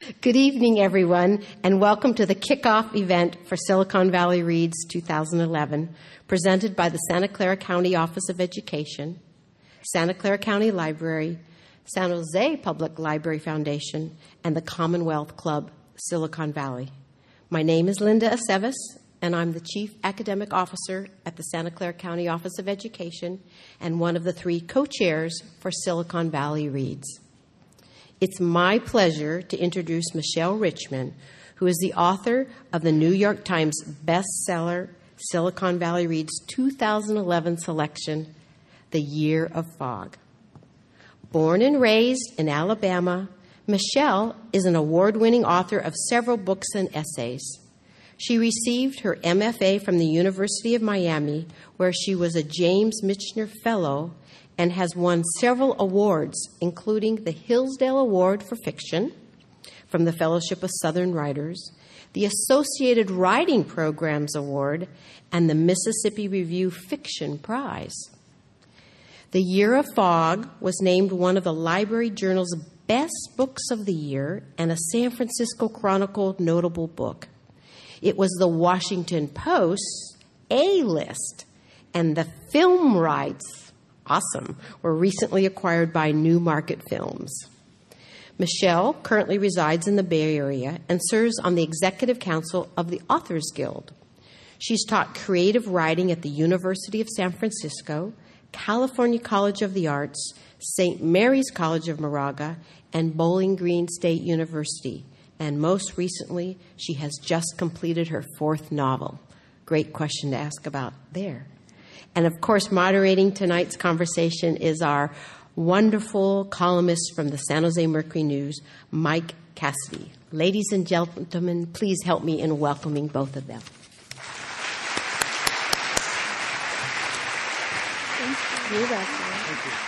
Good evening, everyone, and welcome to the kickoff event for Silicon Valley Reads 2011, presented by the Santa Clara County Office of Education, Santa Clara County Library, San Jose Public Library Foundation, and the Commonwealth Club, Silicon Valley. My name is Linda Aceves, and I'm the Chief Academic Officer at the Santa Clara County Office of Education and one of the 3 co-chairs for Silicon Valley Reads. It's my pleasure to introduce Michelle Richman, who is the author of the New York Times bestseller Silicon Valley Reads 2011 selection, The Year of Fog. Born and raised in Alabama, Michelle is an award-winning author of several books and essays. She received her MFA from the University of Miami, where she was a James Michener Fellow and has won several awards, including the Hillsdale Award for Fiction from the Fellowship of Southern Writers, the Associated Writing Programs Award, and the Mississippi Review Fiction Prize. The Year of Fog was named one of the Library Journal's best books of the year and a San Francisco Chronicle notable book. It was the Washington Post's A-list, and the film rights, awesome, were recently acquired by Newmarket Films. Michelle currently resides in the Bay Area and serves on the Executive Council of the Authors Guild. She's taught creative writing at the University of San Francisco, California College of the Arts, St. Mary's College of Moraga, and Bowling Green State University. And most recently, she has just completed her 4th novel. Great question to ask about there. And of course, moderating tonight's conversation is our wonderful columnist from the San Jose Mercury News, Mike Cassidy. Ladies and gentlemen, please help me in welcoming both of them. Thank you. You're welcome. Thank you.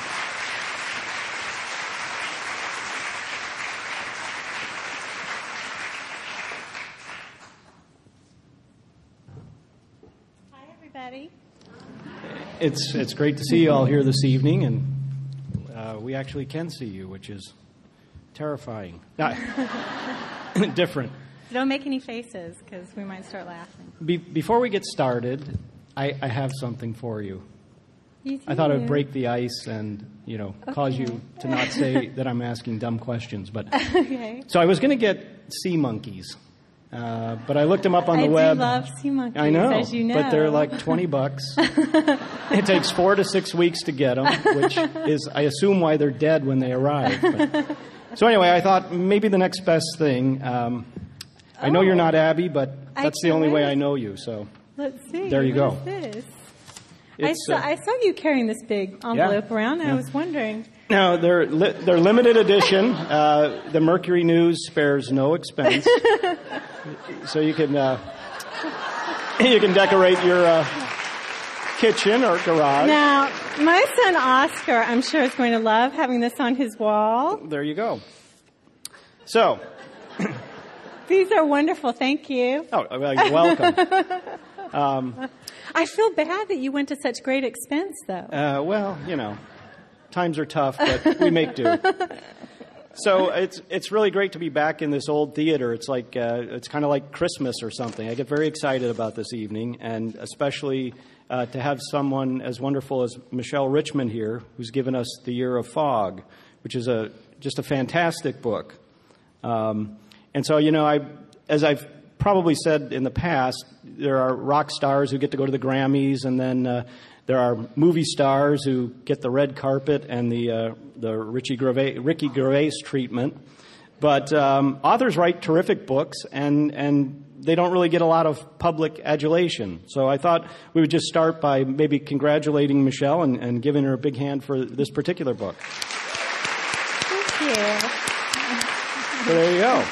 Hi, everybody. It's great to see you all here this evening, and we actually can see you, which is terrifying. Different. Don't make any faces, because we might start laughing. Before we get started, I have something for you. I thought I'd break the ice and, cause you to not say that I'm asking dumb questions. But okay. So I was going to get sea monkeys. But I looked them up on the web. I do love sea monkeys, I know, as you know. but they're like $20. It takes 4 to 6 weeks to get them, which is, I assume, why they're dead when they arrive. But, so anyway, I thought maybe the next best thing. I know you're not Abby, but that's the only way I know you. So let's see. There you go. What is this? I saw you carrying this big envelope around, and I was wondering. Now, they're limited edition. The Mercury News spares no expense. So you can decorate your kitchen or garage. Now, my son Oscar, I'm sure, is going to love having this on his wall. There you go. So. These are wonderful. Thank you. Oh, well, you're welcome. I feel bad that you went to such great expense, though. Well, times are tough, but we make do. So it's really great to be back in this old theater. It's like it's kind of like Christmas or something. I get very excited about this evening, and especially to have someone as wonderful as Michelle Richman here, who's given us The Year of Fog, which is just a fantastic book. And so, as I've probably said in the past, there are rock stars who get to go to the Grammys, and then there are movie stars who get the red carpet and the Ricky Gervais treatment. But authors write terrific books, and they don't really get a lot of public adulation. So I thought we would just start by maybe congratulating Michelle and giving her a big hand for this particular book. Thank you. So there you go.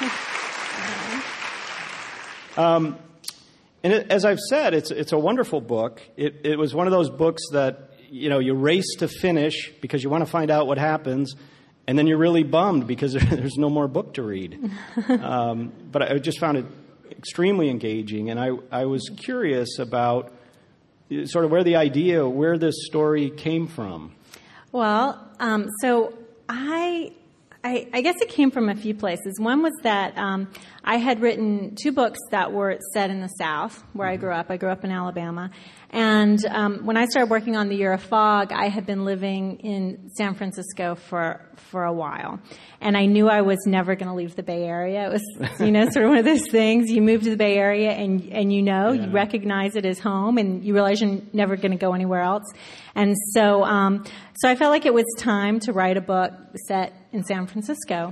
And as I've said, it's a wonderful book. It was one of those books that, you race to finish because you want to find out what happens, and then you're really bummed because there's no more book to read. But I just found it extremely engaging, and I was curious about sort of where this story came from. Well, so I I guess it came from a few places. One was that I had written 2 books that were set in the South, where I grew up. I grew up in Alabama. And when I started working on The Year of Fog, I had been living in San Francisco for a while. And I knew I was never going to leave the Bay Area. It was, sort of one of those things. You move to the Bay Area and you recognize it as home, and you realize you're never going to go anywhere else. And so I felt like it was time to write a book set in San Francisco.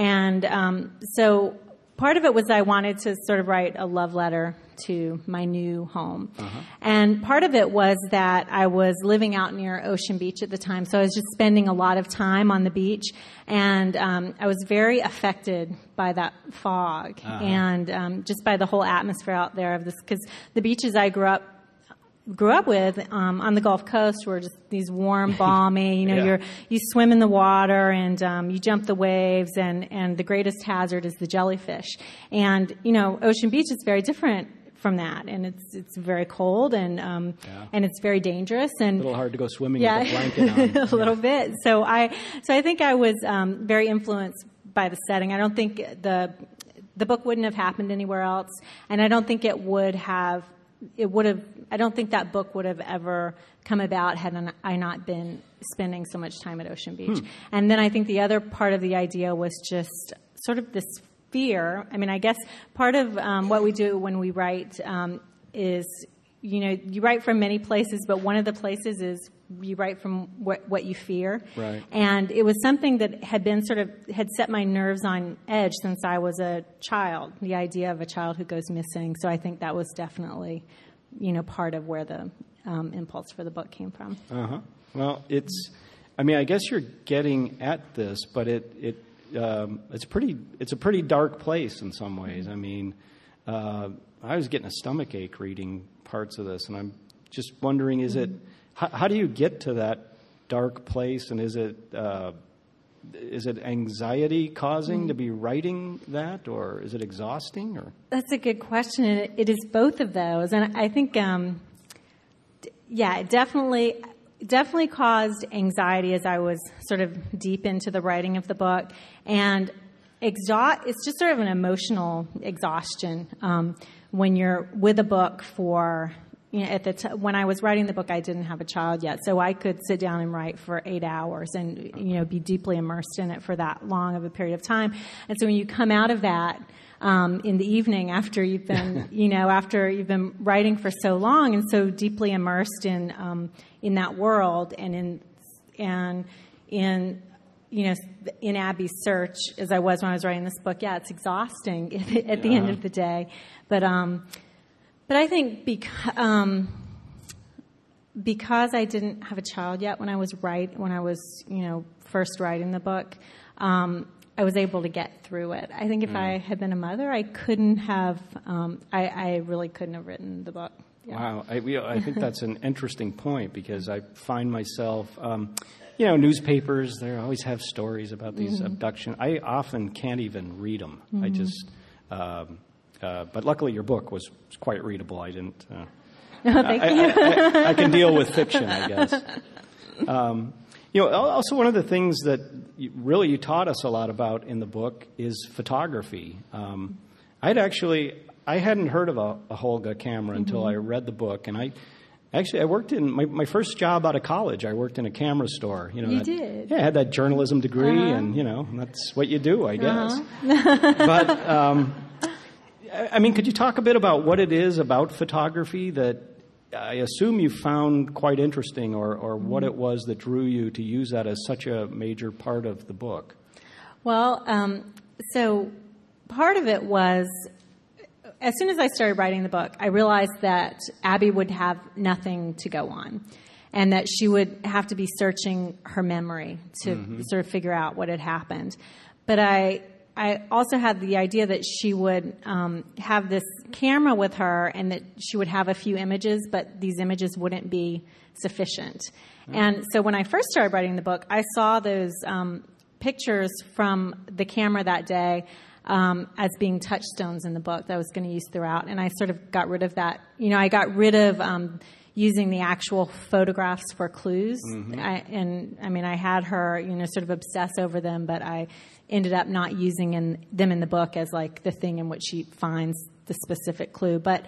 And so part of it was I wanted to sort of write a love letter to my new home. And part of it was that I was living out near Ocean Beach at the time, so I was just spending a lot of time on the beach, and I was very affected by that fog and just by the whole atmosphere out there of this, because the beaches I grew up with on the Gulf Coast were just these warm, balmy. You swim in the water and you jump the waves, and the greatest hazard is the jellyfish. And Ocean Beach is very different from that, and it's very cold and it's very dangerous and a little hard to go swimming with a blanket on. A little bit. So I think I was very influenced by the setting. I don't think the book wouldn't have happened anywhere else, and I don't think it would have. I don't think that book would have ever come about had I not been spending so much time at Ocean Beach. And then I think the other part of the idea was just sort of this fear. I mean, I guess part of what we do when we write is, you write from many places, but one of the places is you write from what you fear. Right. And it was something that had set my nerves on edge since I was a child, the idea of a child who goes missing. So I think that was definitely, part of where the impulse for the book came from. Well, I guess you're getting at this, but it's a pretty dark place in some ways. I mean, I was getting a stomach ache reading parts of this, and I'm just wondering, how do you get to that dark place, and is it anxiety causing to be writing that, or is it exhausting? Or that's a good question, and it is both of those. And I think, it definitely caused anxiety as I was sort of deep into the writing of the book, and it's just sort of an emotional exhaustion when you're with a book for. When I was writing the book, I didn't have a child yet, so I could sit down and write for 8 hours and be deeply immersed in it for that long of a period of time. And so when you come out of that in the evening after you've been after you've been writing for so long and so deeply immersed in that world and in Abby's search as I was when I was writing this book, it's exhausting at the end of the day, But I think because I didn't have a child yet when I was first writing the book, I was able to get through it. I think if I had been a mother, I couldn't have. I really couldn't have written the book. Yeah. Wow, I think that's an interesting point, because I find myself, newspapers, they always have stories about these abductions. I often can't even read them. I just. But luckily, your book was quite readable. I didn't. Thank you. I can deal with fiction, I guess. Also one of the things that you taught us a lot about in the book is photography. I hadn't heard of a Holga camera until I read the book, and I worked in my first job out of college. I worked in a camera store. You did? Yeah, I had that journalism degree, and that's what you do, I guess. But. Could you talk a bit about what it is about photography that I assume you found quite interesting, or what it was that drew you to use that as such a major part of the book? Well, so part of it was, as soon as I started writing the book, I realized that Abby would have nothing to go on, and that she would have to be searching her memory to sort of figure out what had happened. But I also had the idea that she would have this camera with her and that she would have a few images, but these images wouldn't be sufficient. And so when I first started writing the book, I saw those pictures from the camera that day as being touchstones in the book that I was going to use throughout. And I sort of got rid of that. I got rid of using the actual photographs for clues. I had her, sort of obsess over them, but I ended up not using them in the book as like the thing in which she finds the specific clue. But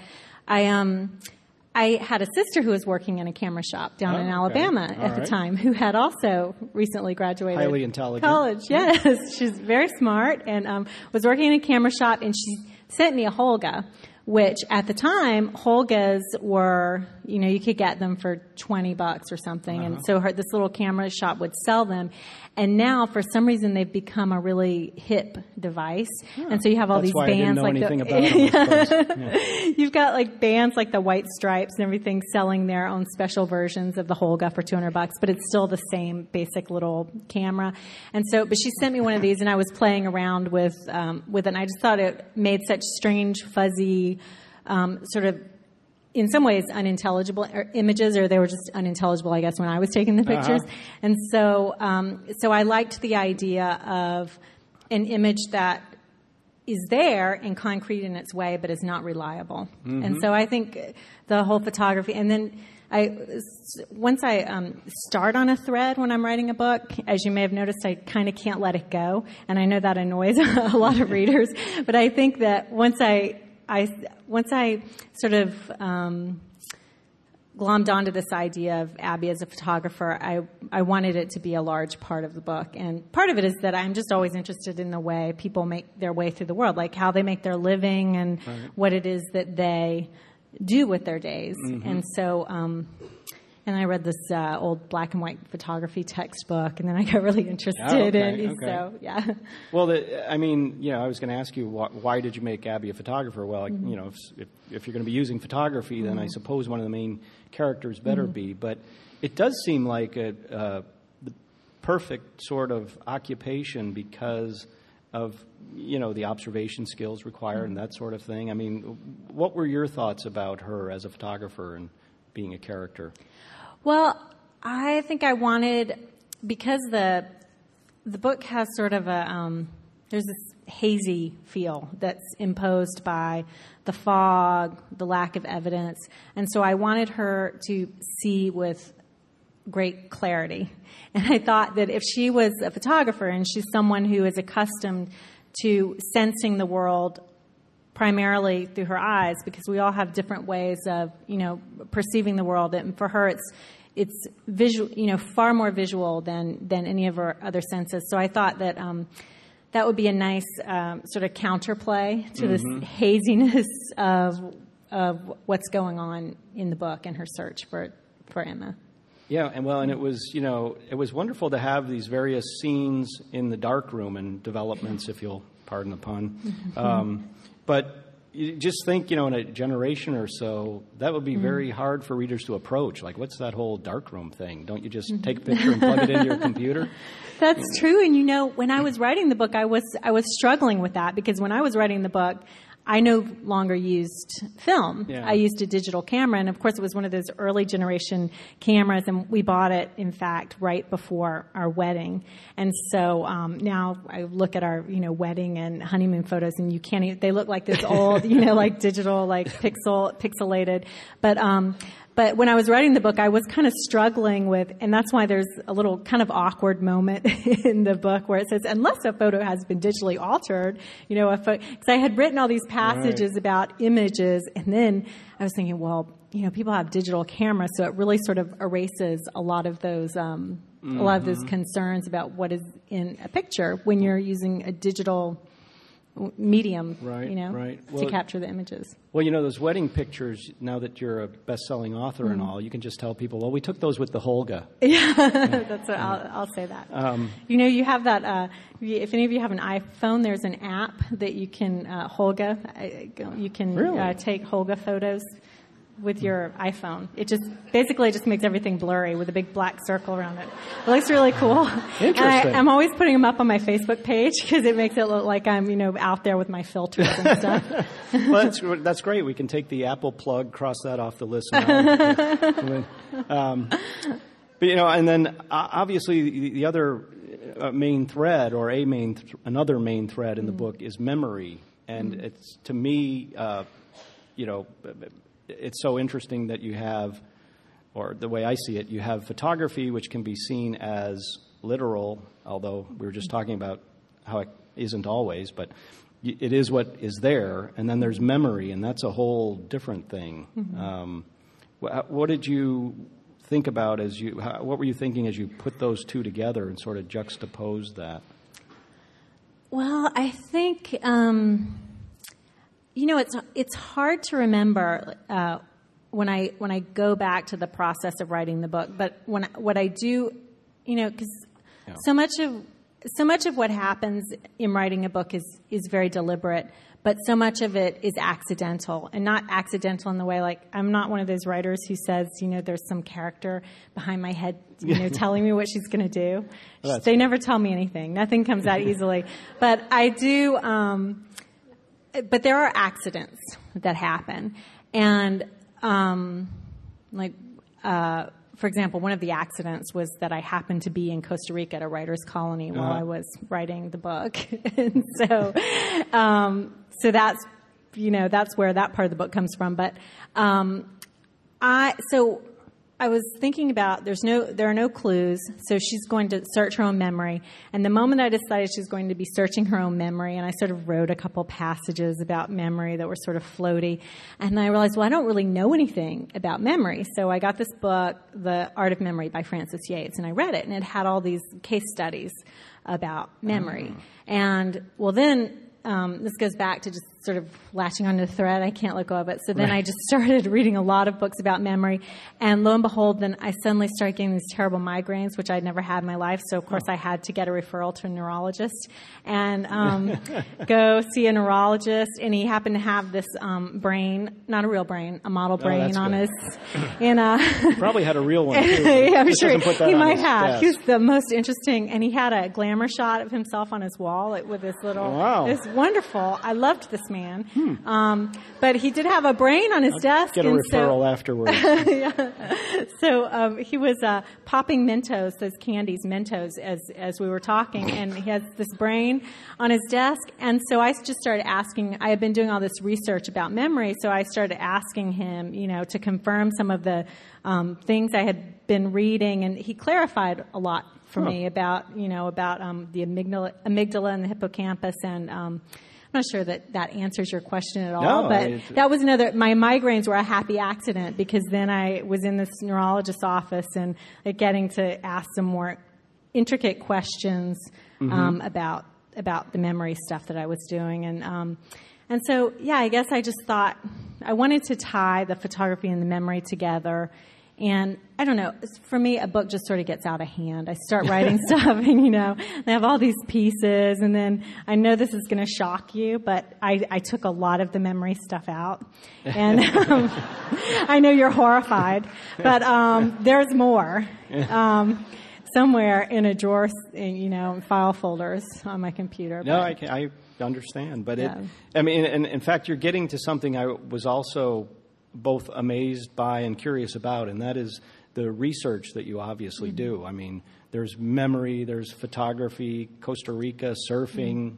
I had a sister who was working in a camera shop down in Alabama at the time, who had also recently graduated highly intelligent college. Yes, she's very smart and was working in a camera shop, and she sent me a Holga, which at the time Holgas were, you could get them for $20 or something, and so this little camera shop would sell them. And now, for some reason, they've become a really hip device, and so you have all these bands I didn't know anything about them. You've got like bands like the White Stripes and everything selling their own special versions of the Holga for $200, but it's still the same basic little camera. And so, but she sent me one of these, and I was playing around with it, and I just thought it made such strange, fuzzy, sort of, in some ways, unintelligible images, or they were just unintelligible, I guess, when I was taking the pictures. And so I liked the idea of an image that is there and concrete in its way, but is not reliable. And so I think the whole photography, and then once I start on a thread when I'm writing a book, as you may have noticed, I kind of can't let it go, and I know that annoys a lot of readers. But I think that once I sort of glommed onto this idea of Abby as a photographer, I wanted it to be a large part of the book. And part of it is that I'm just always interested in the way people make their way through the world, like how they make their living and what it is that they do with their days. And so, and I read this old black and white photography textbook, and then I got really interested in. So, yeah. Well, I was going to ask you, why did you make Abby a photographer? Well, if you're going to be using photography, then I suppose one of the main characters better be. But it does seem like the perfect sort of occupation because of, the observation skills required and that sort of thing. I mean, what were your thoughts about her as a photographer and being a character? Well, I think I wanted, because the book has sort of there's this hazy feel that's imposed by the fog, the lack of evidence, and so I wanted her to see with great clarity. And I thought that if she was a photographer and she's someone who is accustomed to sensing the world primarily through her eyes, because we all have different ways of, perceiving the world. And for her, it's visual, far more visual than any of her other senses. So I thought that that would be a nice sort of counterplay to this haziness of what's going on in the book and her search for Emma. Yeah, and it was wonderful to have these various scenes in the darkroom and developments, if you'll pardon the pun. But you just think, in a generation or so, that would be very hard for readers to approach. Like, what's that whole darkroom thing? Don't you just take a picture and plug it into your computer? That's true. And, when I was writing the book, I was struggling with that, because when I was writing the book, I no longer used film. Yeah. I used a digital camera, and of course it was one of those early generation cameras, and we bought it, in fact, right before our wedding. And so now I look at our, wedding and honeymoon photos, and you can't even, they look like this old, like digital, like pixelated. But when I was writing the book, I was kind of struggling with, and that's why there's a little kind of awkward moment in the book where it says, unless a photo has been digitally altered, because I had written all these passages about images, and then I was thinking, well, people have digital cameras, so it really sort of erases a lot of those concerns about what is in a picture when you're using a digital medium, to capture the images. Well, those wedding pictures, now that you're a best-selling author and all, you can just tell people, well, we took those with the Holga. Yeah, that's what I'll say that. You have that, if any of you have an iPhone, there's an app that you can, Holga, you can really? Take Holga photos with your iPhone. It just makes everything blurry with a big black circle around it. It looks really cool. Interesting. And I'm always putting them up on my Facebook page because it makes it look like I'm, out there with my filters and stuff. Well, that's great. We can take the Apple plug, cross that off the list now. But and then obviously the other main thread, or another main thread in the book is memory, and it's, to me, it's so interesting that you have or the way I see it, you have photography, which can be seen as literal, although we were just talking about how it isn't always, but it is what is there. And then there's memory, and that's a whole different thing. Mm-hmm. What did you think about what were you thinking as you put those two together and sort of juxtaposed that? Well, I think, it's hard to remember when I go back to the process of writing the book. But what I do, because so much of what happens in writing a book is very deliberate, but so much of it is accidental, and not accidental in the way like I'm not one of those writers who says, there's some character behind my head, telling me what she's going to do. They never tell me anything. Nothing comes out easily. But I do, but there are accidents that happen. And, for example, one of the accidents was that I happened to be in Costa Rica at a writer's colony while I was writing the book. And so that's, that's where that part of the book comes from. But I was thinking about there are no clues, so she's going to search her own memory. And the moment I decided she was going to be searching her own memory, and I sort of wrote a couple passages about memory that were sort of floaty, and I realized, well, I don't really know anything about memory. So I got this book, The Art of Memory by Frances Yates, and I read it, and it had all these case studies about memory. And, well, then this goes back to just sort of latching onto the thread. I can't let go of it. So then I just started reading a lot of books about memory. And lo and behold, then I suddenly started getting these terrible migraines, which I'd never had in my life. So, of course, I had to get a referral to a neurologist and go see a neurologist. And he happened to have this brain, not a real brain, a model brain on his... Probably had a real one, too. Yeah, I'm sure he might have. He was the most interesting. And he had a glamour shot of himself on his wall with this little... Wow. It's wonderful. I loved this man. But he did have a brain on his desk. Get a referral afterwards. Yeah. So he was popping Mentos, those candies, Mentos, as we were talking, and he has this brain on his desk. And so I just started asking. I had been doing all this research about memory, so I started asking him, to confirm some of the things I had been reading, and he clarified a lot for me about the amygdala and the hippocampus, and I'm not sure that answers your question at all, but that was my migraines were a happy accident, because then I was in this neurologist's office and getting to ask some more intricate questions about the memory stuff that I was doing. And so, I guess I just thought I wanted to tie the photography and the memory together. And I don't know, for me, a book just sort of gets out of hand. I start writing stuff and, I have all these pieces, and then I know this is going to shock you, but I took a lot of the memory stuff out. And I know you're horrified, but there's more. Somewhere in a drawer, file folders on my computer. No, I understand. But in fact, you're getting to something I was also both amazed by and curious about, and that is the research that you obviously do. I mean, there's memory, there's photography, Costa Rica, surfing.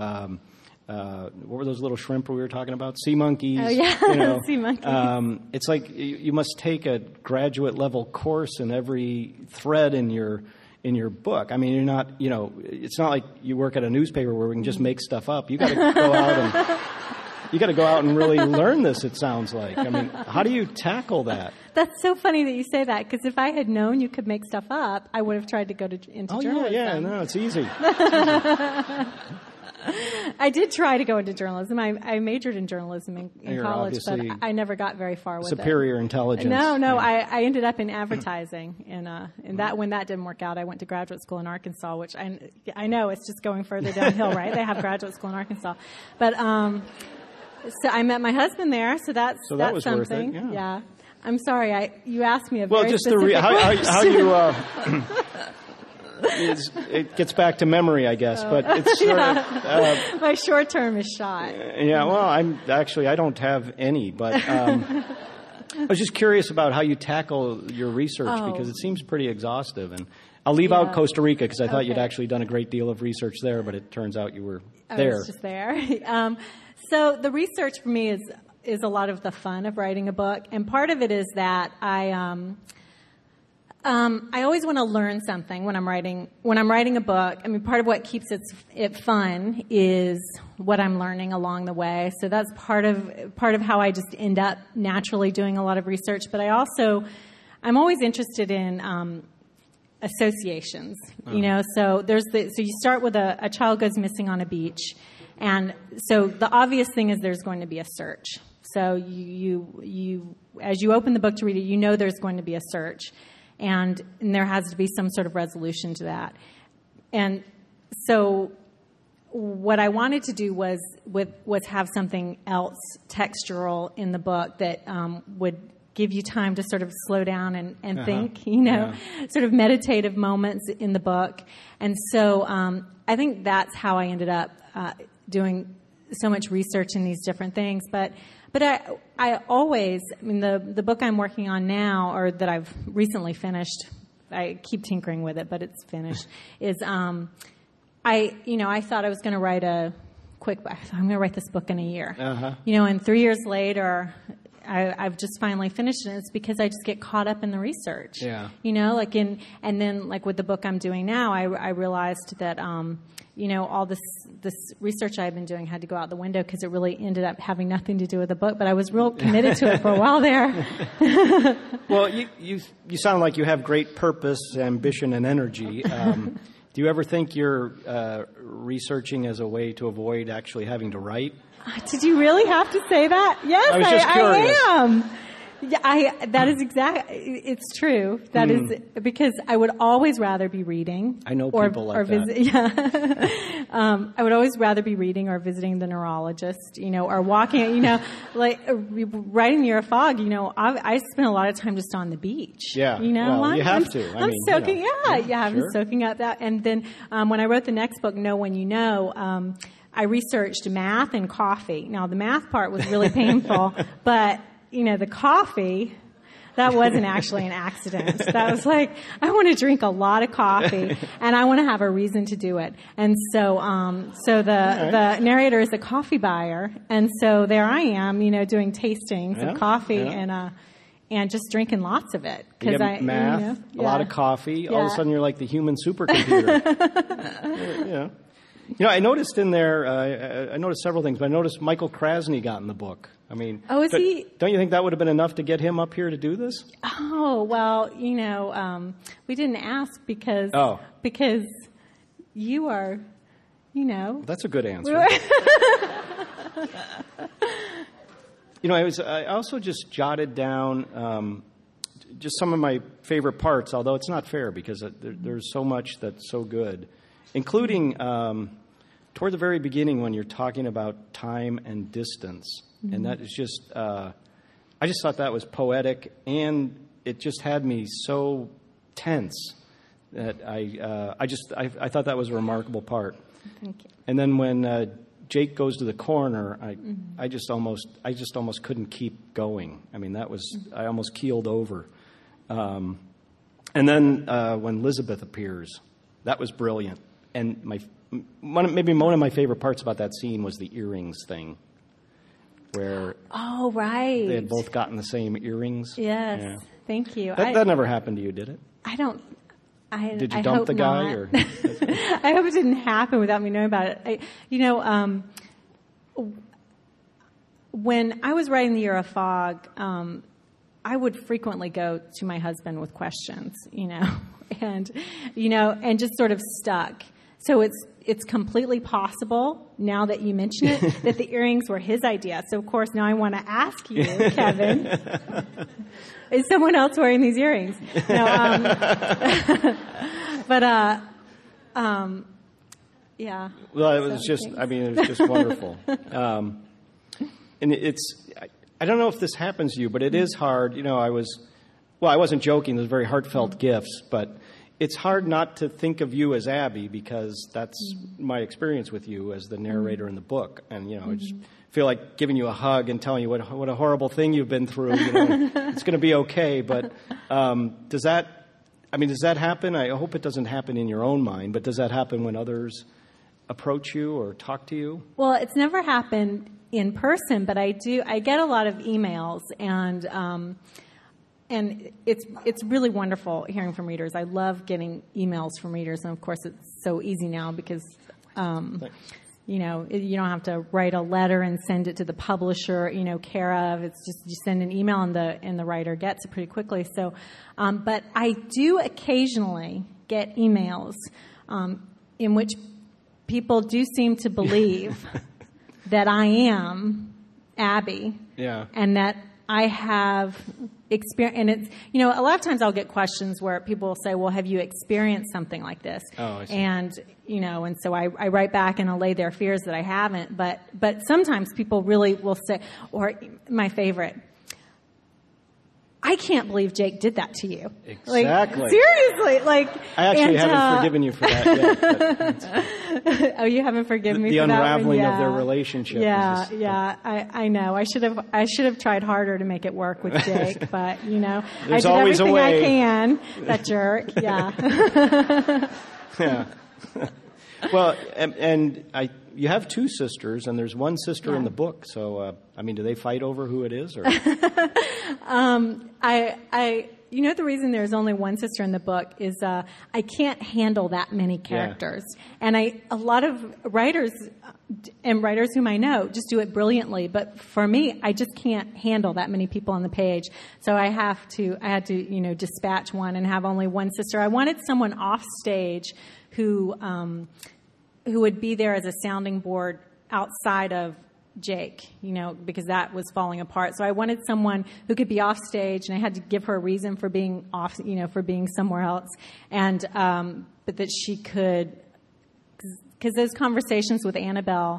What were those little shrimp we were talking about? Sea monkeys. Oh, yeah, sea monkeys. It's like you must take a graduate level course in every thread in your book. I mean, you're not, it's not like you work at a newspaper where we can just make stuff up. You got to go out and... You got to go out and really learn this, it sounds like. I mean, how do you tackle that? That's so funny that you say that, because if I had known you could make stuff up, I would have tried to go into journalism. Yeah, no, it's easy. I did try to go into journalism. I majored in journalism in college, but I never got very far with superior intelligence. No, yeah. I ended up in advertising, and that when that didn't work out, I went to graduate school in Arkansas, which I know it's just going further downhill, right? They have graduate school in Arkansas, but so I met my husband there, so that's was something. Worth it, yeah. I'm sorry, you asked me a well, very just specific question. how you. It gets back to memory, I guess, but it's sort of, my short term is shot. Yeah, well, I don't have any, but I was just curious about how you tackle your research because it seems pretty exhaustive. And I'll leave out Costa Rica because I thought you'd actually done a great deal of research there, but it turns out you were there. I was just there. So the research for me is a lot of the fun of writing a book, and part of it is that I I always want to learn something when I'm writing a book. I mean, part of what keeps it fun is what I'm learning along the way. So that's part of how I just end up naturally doing a lot of research. But I'm always interested in associations. You know, so you start with a child goes missing on a beach, and so the obvious thing is there's going to be a search. So you as you open the book to read it, you know there's going to be a search. And there has to be some sort of resolution to that. And so what I wanted to do was have something else textural in the book that would give you time to sort of slow down and think, you know, sort of meditative moments in the book. And so I think that's how I ended up doing so much research in these different things. But I always, I mean, the book I'm working on now, or that I've recently finished, I keep tinkering with it, but it's finished, is I thought I was going to write I'm going to write this book in a year. You know, and 3 years later, I've just finally finished it. And it's because I just get caught up in the research. Yeah. You know, and then with the book I'm doing now, I realized that, you know, all this research I've been doing had to go out the window because it really ended up having nothing to do with the book. But I was real committed to it for a while there. Well, you sound like you have great purpose, ambition, and energy. Do you ever think you're researching as a way to avoid actually having to write? Did you really have to say that? Yes, I was just curious. I am. Yeah, that is it's true. That is because I would always rather be reading. I know people like that. Yeah. I would always rather be reading or visiting the neurologist, you know, or walking, you know, like writing Year of Fog, you know, I spend a lot of time just on the beach. Yeah. You know, well, you have to. I'm soaking, you know. I'm soaking up that. And then when I wrote the next book, Know When You Know, I researched math and coffee. Now, the math part was really painful, but you know, the coffee, that wasn't actually an accident. That was like, I want to drink a lot of coffee and I want to have a reason to do it. And so, the narrator is a coffee buyer. And so there I am, you know, doing tastings of coffee and just drinking lots of it. You get math, a lot of coffee. All of a sudden you're like the human supercomputer. Yeah. You know, I noticed in there, I noticed several things, but I noticed Michael Krasny got in the book. I mean, is he? Don't you think that would have been enough to get him up here to do this? Oh, well, you know, we didn't ask because you are, you know. Well, that's a good answer. You know, I also just jotted down just some of my favorite parts, although it's not fair because there's so much that's so good, including toward the very beginning when you're talking about time and distance. And that is just, I just thought that was poetic, and it just had me so tense that I thought that was a remarkable part. Thank you. And then when Jake goes to the corner, I just almost couldn't keep going. I mean, I almost keeled over. And then when Elizabeth appears, that was brilliant. And maybe one of my favorite parts about that scene was the earrings thing. Where right. They had both gotten the same earrings. Yes, yeah. Thank you. That never happened to you, did it? I don't. Did you dump the guy? Or? I hope it didn't happen without me knowing about it. When I was writing The Year of Fog, I would frequently go to my husband with questions, you know, and just sort of stuck. So it's completely possible, now that you mention it, that the earrings were his idea. So, of course, now I want to ask you, Kevin, is someone else wearing these earrings? No, yeah. Well, it was it was just wonderful. And I don't know if this happens to you, but it is hard. You know, I wasn't joking. There's very heartfelt gifts, but it's hard not to think of you as Abby because that's my experience with you as the narrator in the book. And, you know, I just feel like giving you a hug and telling you what a horrible thing you've been through. You know, it's going to be okay. But does that happen? I hope it doesn't happen in your own mind, but does that happen when others approach you or talk to you? Well, it's never happened in person, but I get a lot of emails, and and it's really wonderful hearing from readers. I love getting emails from readers, and of course it's so easy now because you don't have to write a letter and send it to the publisher, care of. It's just you send an email and the writer gets it pretty quickly. So, but I do occasionally get emails in which people do seem to believe that I am Abby, and that I have experience. And it's a lot of times I'll get questions where people will say, "Well, have you experienced something like this?" Oh, I see. And and so I write back and allay their fears that I haven't. But sometimes people really will say, or my favorite, I can't believe Jake did that to you. Exactly. Seriously, I actually haven't forgiven you for that yet. Oh, you haven't forgiven me the for that? The unraveling of their relationship. I know. I should have tried harder to make it work with Jake, but I did always everything a way. I can. That jerk. Yeah. Yeah. Well, and you have two sisters, and there's one sister in the book. So, do they fight over who it is? Or? The reason there's only one sister in the book is I can't handle that many characters. Yeah. And a lot of writers and writers whom I know just do it brilliantly. But for me, I just can't handle that many people on the page. So I had to dispatch one and have only one sister. I wanted someone off stage who would be there as a sounding board outside of Jake, because that was falling apart. So I wanted someone who could be off stage, and I had to give her a reason for being off, for being somewhere else, and but that she could, because those conversations with Annabelle,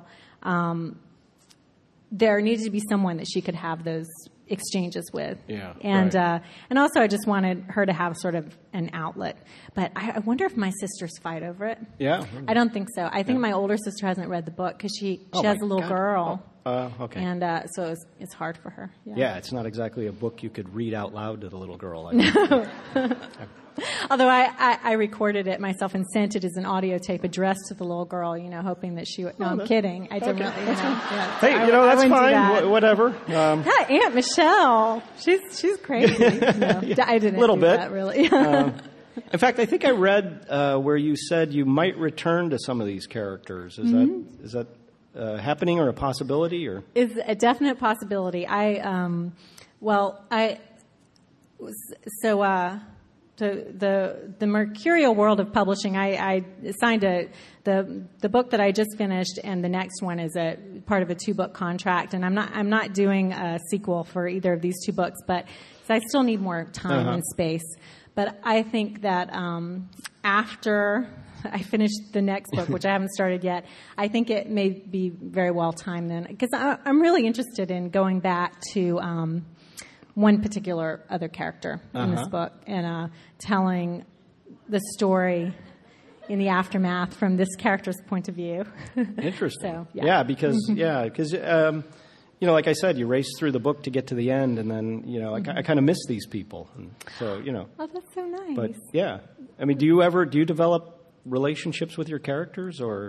there needed to be someone that she could have those exchanges with. Yeah, and right. And also I just wanted her to have sort of an outlet. But I wonder if my sisters fight over it. Yeah. I don't think so. I think my older sister hasn't read the book because she has a little girl. Okay. And so it's hard for her. Yeah, it's not exactly a book you could read out loud to the little girl. Although I recorded it myself and sent it as an audio tape addressed to the little girl, hoping that she would... No, I'm kidding. I didn't really, Yeah. Hey, that's fine. That. Whatever. Aunt Michelle, she's crazy. No, I didn't Little do bit. that, really. In fact, I think I read where you said you might return to some of these characters. Is that happening or a possibility? Or It's a definite possibility. The mercurial world of publishing, I signed the book that I just finished, and the next one is a part of a 2-book contract. And I'm not doing a sequel for either of these 2 books, but I still need more time and space. But I think that after I finish the next book, which I haven't started yet, I think it may be very well timed then, because I'm really interested in going back to one particular other character in this book and telling the story in the aftermath from this character's point of view. Interesting. So, because like I said, you race through the book to get to the end, and then I kind of miss these people, and so Oh, that's so nice. But yeah, do you develop relationships with your characters, or?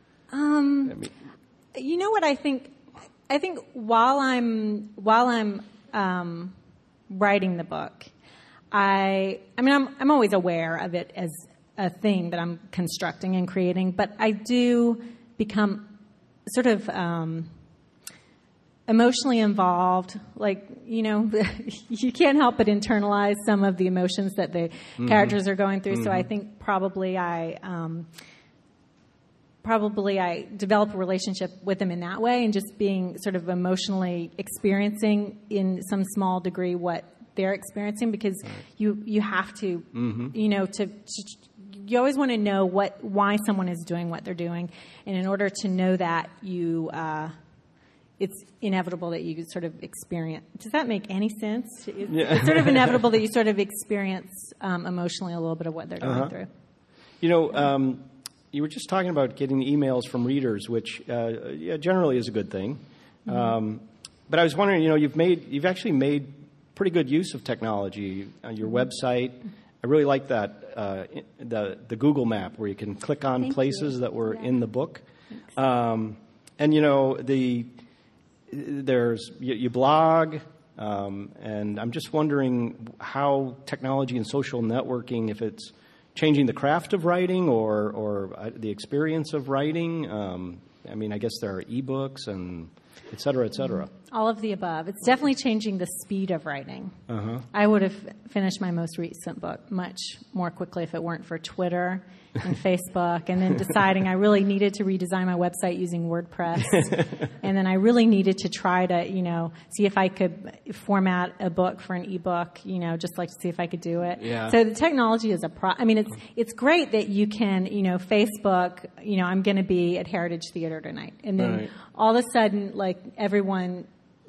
You know what I think? I think while I'm writing the book, I'm always aware of it as a thing that I'm constructing and creating, but I do become sort of emotionally involved. You can't help but internalize some of the emotions that the characters are going through. So I think probably I develop a relationship with them in that way, and just being sort of emotionally experiencing in some small degree what they're experiencing, because you have to, you always want to know why someone is doing what they're doing, and in order to know that, it's inevitable that you sort of experience. Does that make any sense? It's sort of inevitable that you sort of experience emotionally a little bit of what they're going through. You were just talking about getting emails from readers, which generally is a good thing. But I was wondering, you've actually made pretty good use of technology on your website. I really like that the Google map where you can click on places that were in the book, and you blog. And I'm just wondering how technology and social networking, if it's changing the craft of writing or the experience of writing. I guess there are ebooks and et cetera, et cetera. All of the above. It's definitely changing the speed of writing. Uh-huh. I would have finished my most recent book much more quickly if it weren't for Twitter and Facebook, and then deciding I really needed to redesign my website using WordPress. And then I really needed to try to, see if I could format a book for an ebook, just like to see if I could do it. Yeah. So the technology is it's great that you can, Facebook, I'm going to be at Heritage Theater tonight. And then all of a sudden, like everyone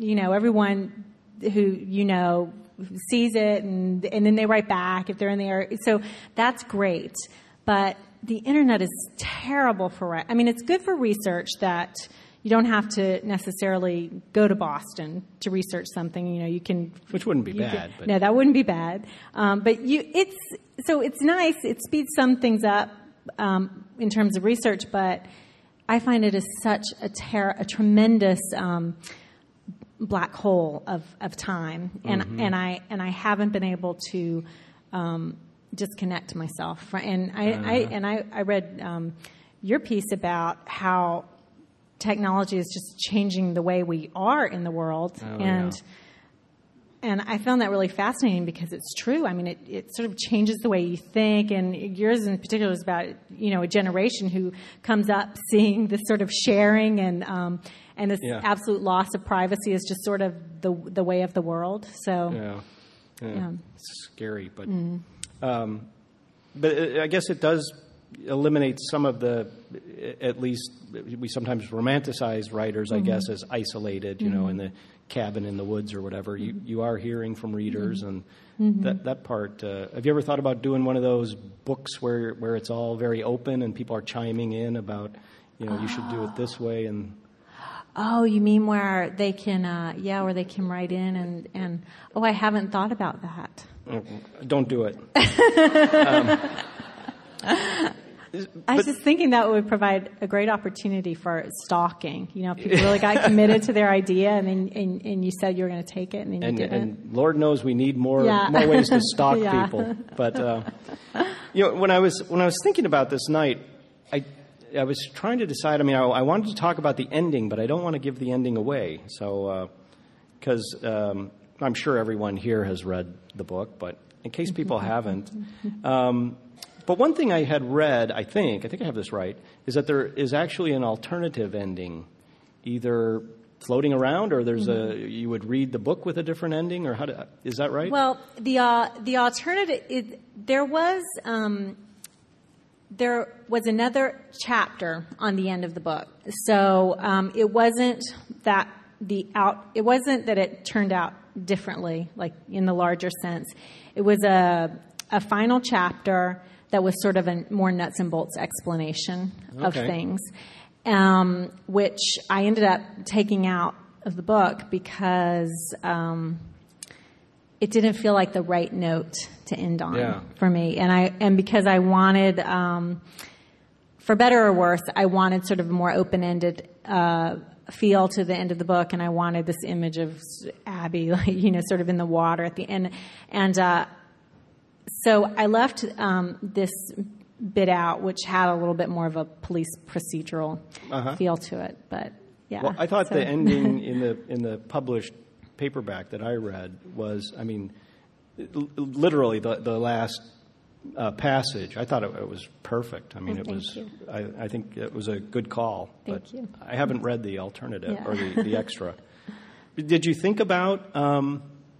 who sees it and then they write back if they're in the area. So that's great. But the internet is terrible for it's good for research that you don't have to necessarily go to Boston to research something. You can, which wouldn't be bad. No, that wouldn't be bad. But it's nice. It speeds some things up in terms of research. But I find it is such a tremendous black hole of time, and I haven't been able to disconnect myself. And I read your piece about how technology is just changing the way we are in the world, and I found that really fascinating because it's true. It sort of changes the way you think, and yours in particular is about a generation who comes up seeing this sort of sharing and this absolute loss of privacy is just sort of the way of the world. So It's scary, but but I guess it does eliminate some of the, at least we sometimes romanticize writers, I guess, as isolated, in the cabin in the woods or whatever. You are hearing from readers, and that part. Have you ever thought about doing one of those books where it's all very open and people are chiming in about, you should do it this way? And oh, you mean where they can, where they can write in and I haven't thought about that. Don't do it. I was just thinking that would provide a great opportunity for stalking. If people really got committed to their idea, and you said you were going to take it, and then you didn't. And Lord knows we need more ways to stalk people. But when I was thinking about this night, I was trying to decide. I wanted to talk about the ending, but I don't want to give the ending away. So because I'm sure everyone here has read the book, but in case people haven't. But one thing I had read, I think I have this right, is that there is actually an alternative ending, either floating around, or there's you would read the book with a different ending, or is that right? Well, the alternative there was another chapter on the end of the book, so it wasn't that it turned out differently, like in the larger sense. It was a final chapter that was sort of a more nuts and bolts explanation of things, which I ended up taking out of the book because it didn't feel like the right note to end on for me, and because I wanted, for better or worse, I wanted sort of a more open-ended feel to the end of the book, and I wanted this image of Abby, sort of in the water at the end, and so I left this bit out, which had a little bit more of a police procedural feel to it. But well, I thought the ending in the published paperback that I read was, literally the last passage. I thought it was perfect. It was. I think it was a good call. Thank you. I haven't read the alternative or the extra. Did you think about?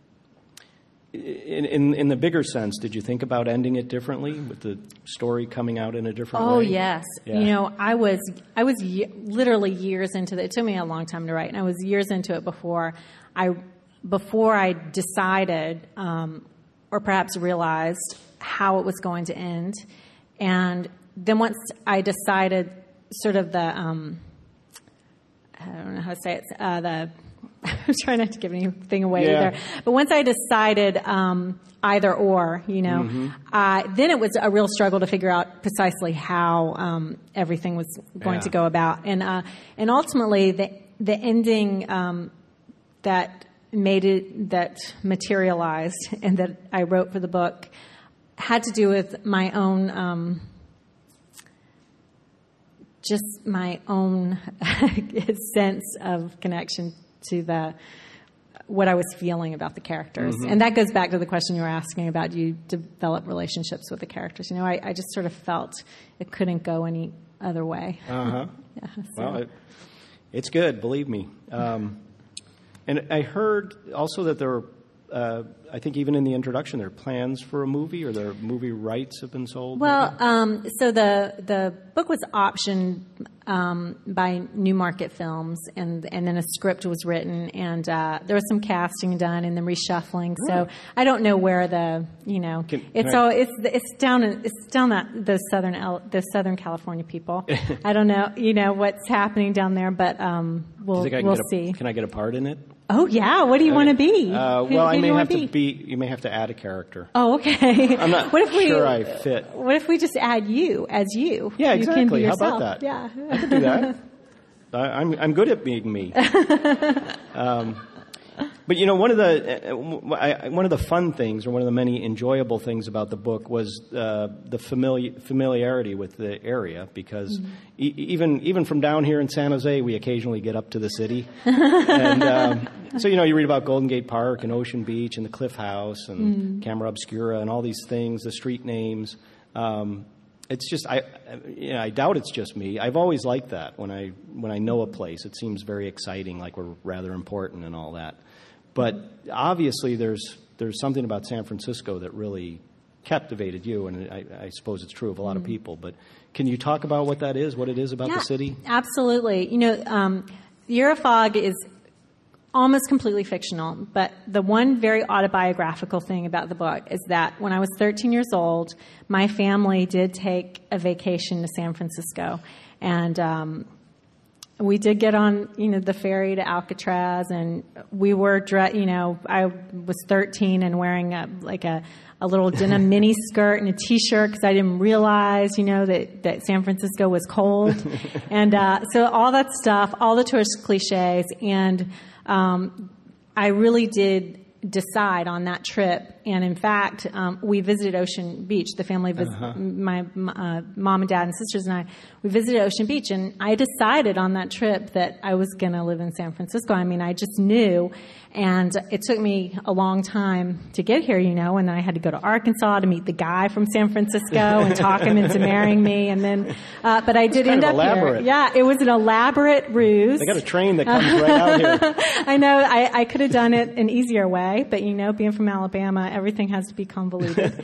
In the bigger sense, did you think about ending it differently, with the story coming out in a different way? Oh, yes. Yeah. I was literally years into it. It took me a long time to write, and I was years into it before I decided, or perhaps realized, how it was going to end. And then once I decided sort of I don't know how to say it, I'm trying not to give anything away either. But once I decided either or, then it was a real struggle to figure out precisely how everything was going to go about. And ultimately, the ending that materialized and that I wrote for the book had to do with my own, just my own sense of connection to what I was feeling about the characters. Mm-hmm. And that goes back to the question you were asking about, do you develop relationships with the characters? I just sort of felt it couldn't go any other way. Uh-huh. Yeah, so. Well, it's good, believe me. And I heard also that there were, I think even in the introduction, there are plans for a movie, or their movie rights have been sold. Well, so the book was optioned by Newmarket Films, and then a script was written, and there was some casting done and then reshuffling. So I don't know where it's down the Southern California people. I don't know what's happening down there, but we'll see. Can I get a part in it? Oh yeah, what do you want to be? Well, I may have to be. You may have to add a character. Oh, okay. I'm not sure I fit. What if we just add you as you? Yeah, exactly. You can be How yourself. about that? Yeah, I can do that. I'm good at being me. But one of the fun things, or one of the many enjoyable things about the book, was the familiarity with the area, because even from down here in San Jose, we occasionally get up to the city, and so you read about Golden Gate Park and Ocean Beach and the Cliff House and Camera Obscura and all these things, the street names. It's just I doubt it's just me. I've always liked that when I know a place, it seems very exciting, like we're rather important and all that. But obviously, there's something about San Francisco that really captivated you, and I suppose it's true of a lot of people. But can you talk about what that is, what it is about the city? Absolutely. The Year of Fog is almost completely fictional, but the one very autobiographical thing about the book is that when I was 13 years old, my family did take a vacation to San Francisco, and we did get on, the ferry to Alcatraz, and we were, I was 13 and wearing a little denim mini skirt and a T-shirt because I didn't realize, that San Francisco was cold. And so all that stuff, all the tourist cliches, and I really did decide on that trip. And in fact, we visited Ocean Beach. The family, my mom and dad and sisters and I, we visited Ocean Beach. And I decided on that trip that I was going to live in San Francisco. I mean, I just knew. And it took me a long time to get here, and then I had to go to Arkansas to meet the guy from San Francisco and talk him into marrying me. And then, but I did end up elaborate. here. Yeah, it was an elaborate ruse. They got a train that comes right out here. I know. I could have done it an easier way, but being from Alabama, everything has to be convoluted.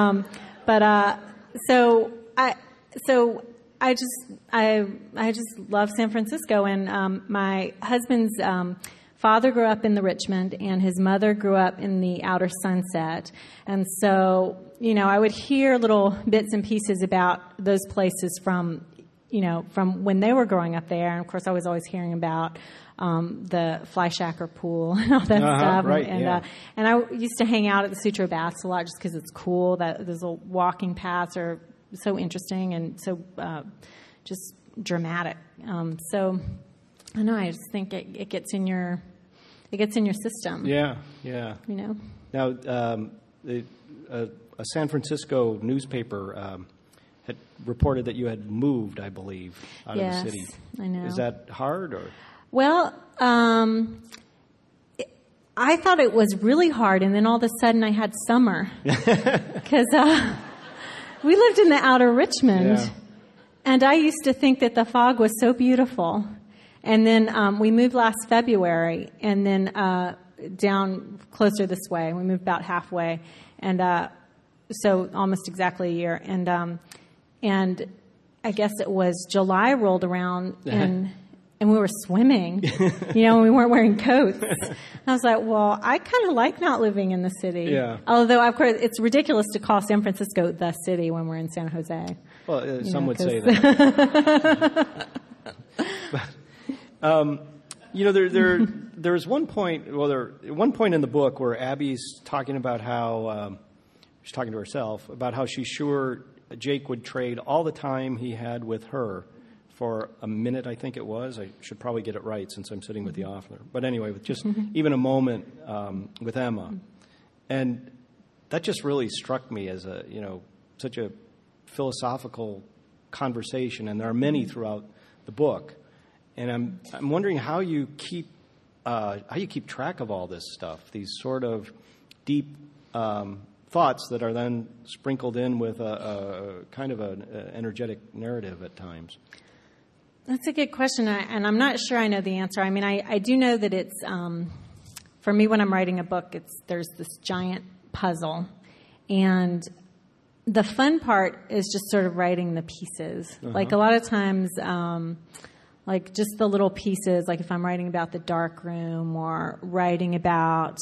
So I just love San Francisco, and my husband's father grew up in the Richmond, and his mother grew up in the Outer Sunset. And so, I would hear little bits and pieces about those places from when they were growing up there. And of course, I was always hearing about the Fleischacker Pool and all that stuff. Right, and I used to hang out at the Sutro Baths a lot just because it's cool. That those little walking paths are so interesting and so just dramatic. So I don't know. I just think it gets in your system. Yeah. Now, a San Francisco newspaper had reported that you had moved, I believe, out of the city. I know. Is that hard, or? Well, I thought it was really hard, and then all of a sudden I had summer because we lived in the outer Richmond, and I used to think that the fog was so beautiful. And then we moved last February, and then down closer this way. We moved about halfway, and so almost exactly a year. And I guess it was July rolled around, and we were swimming, and we weren't wearing coats. I was like, well, I kind of like not living in the city. Yeah. Although, of course, it's ridiculous to call San Francisco the city when we're in San Jose. Well, some would say that. There's one point in the book where Abby's talking about how she's talking to herself about how she's sure Jake would trade all the time he had with her for a minute, I think it was. I should probably get it right since I'm sitting with the author. But anyway, with just even a moment with Emma. And that just really struck me as such a philosophical conversation, and there are many throughout the book. And I'm wondering how you keep track of all this stuff, these sort of deep thoughts that are then sprinkled in with a kind of an energetic narrative at times. That's a good question, and I'm not sure I know the answer. I mean, I do know that it's, for me, when I'm writing a book, there's this giant puzzle, and the fun part is just sort of writing the pieces. Like a lot of times, like just the little pieces, like if I'm writing about the dark room or writing about,